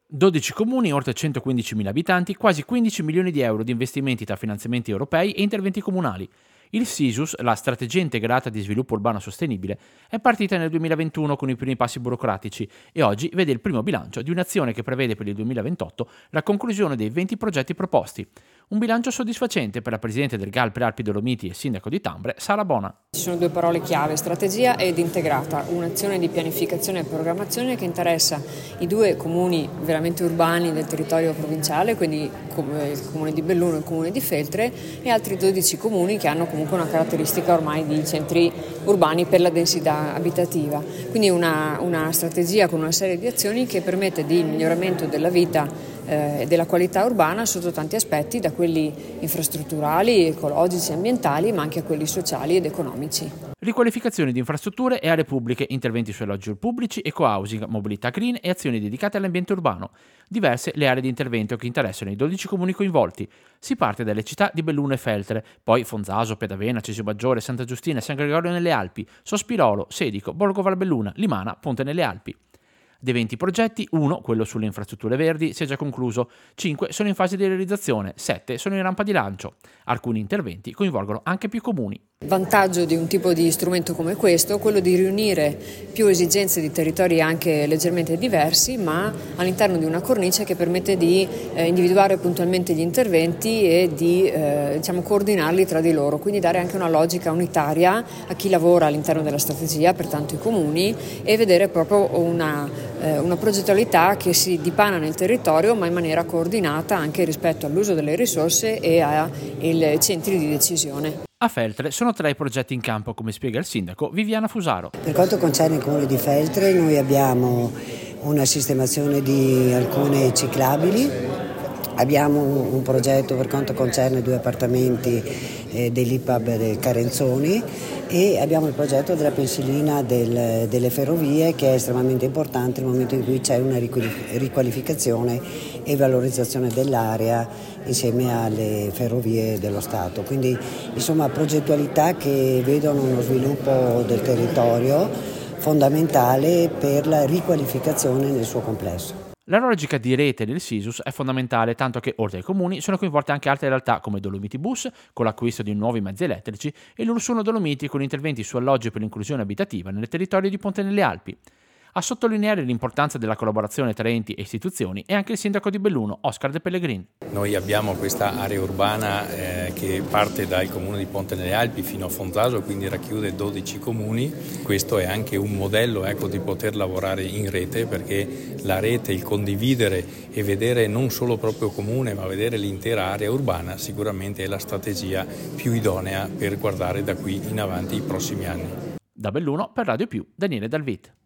12 comuni, oltre 115.000 abitanti, quasi 15 milioni di euro di investimenti tra finanziamenti europei e interventi comunali. Il SISUS, la strategia integrata di sviluppo urbano sostenibile, è partita nel 2021 con i primi passi burocratici e oggi vede il primo bilancio di un'azione che prevede per il 2028 la conclusione dei 20 progetti proposti. Un bilancio soddisfacente per la presidente del GAL Prealpi Dolomiti e sindaco di Tambre, Sara Bona. Ci sono due parole chiave, strategia ed integrata, un'azione di pianificazione e programmazione che interessa i due comuni veramente urbani del territorio provinciale, quindi il comune di Belluno e il comune di Feltre, e altri 12 comuni che hanno comunque una caratteristica ormai di centri urbani per la densità abitativa. Quindi una strategia con una serie di azioni che permette di miglioramento della vita e della qualità urbana sotto tanti aspetti, da quelli infrastrutturali, ecologici, ambientali, ma anche a quelli sociali ed economici. Riqualificazione di infrastrutture e aree pubbliche, interventi su alloggi pubblici, eco-housing, mobilità green e azioni dedicate all'ambiente urbano. Diverse le aree di intervento che interessano i 12 comuni coinvolti. Si parte dalle città di Belluno e Feltre, poi Fonzaso, Pedavena, Cesio Maggiore, Santa Giustina e San Gregorio nelle Alpi, Sospirolo, Sedico, Borgo Valbelluna, Limana, Ponte nelle Alpi. Dei 20 progetti, 1, quello sulle infrastrutture verdi, si è già concluso, 5 sono in fase di realizzazione, 7 sono in rampa di lancio. Alcuni interventi coinvolgono anche più comuni. Il vantaggio di un tipo di strumento come questo è quello di riunire più esigenze di territori anche leggermente diversi, ma all'interno di una cornice che permette di individuare puntualmente gli interventi e di coordinarli tra di loro, quindi dare anche una logica unitaria a chi lavora all'interno della strategia, pertanto i comuni, e vedere proprio una progettualità che si dipana nel territorio ma in maniera coordinata anche rispetto all'uso delle risorse e ai centri di decisione. A Feltre sono 3 i progetti in campo, come spiega il sindaco Viviana Fusaro. Per quanto concerne il comune di Feltre, noi abbiamo una sistemazione di alcune ciclabili, abbiamo un progetto per quanto concerne 2 appartamenti dell'IPAB del Carenzoni e abbiamo il progetto della pensilina delle ferrovie, che è estremamente importante nel momento in cui c'è una riqualificazione e valorizzazione dell'area insieme alle ferrovie dello Stato. Quindi insomma progettualità che vedono uno sviluppo del territorio fondamentale per la riqualificazione nel suo complesso. La logica di rete del SISUS è fondamentale, tanto che oltre ai comuni sono coinvolte anche altre realtà come Dolomiti Bus con l'acquisto di nuovi mezzi elettrici e l'Ursuno Dolomiti con interventi su alloggi per l'inclusione abitativa nel territorio di Ponte nelle Alpi. A sottolineare l'importanza della collaborazione tra enti e istituzioni è anche il sindaco di Belluno, Oscar De Pellegrin. Noi abbiamo questa area urbana che parte dal comune di Ponte nelle Alpi fino a Fonzaso, quindi racchiude 12 comuni. Questo è anche un modello di poter lavorare in rete, perché la rete, il condividere e vedere non solo proprio comune ma vedere l'intera area urbana sicuramente è la strategia più idonea per guardare da qui in avanti i prossimi anni. Da Belluno per Radio Più, Daniele Dalvit.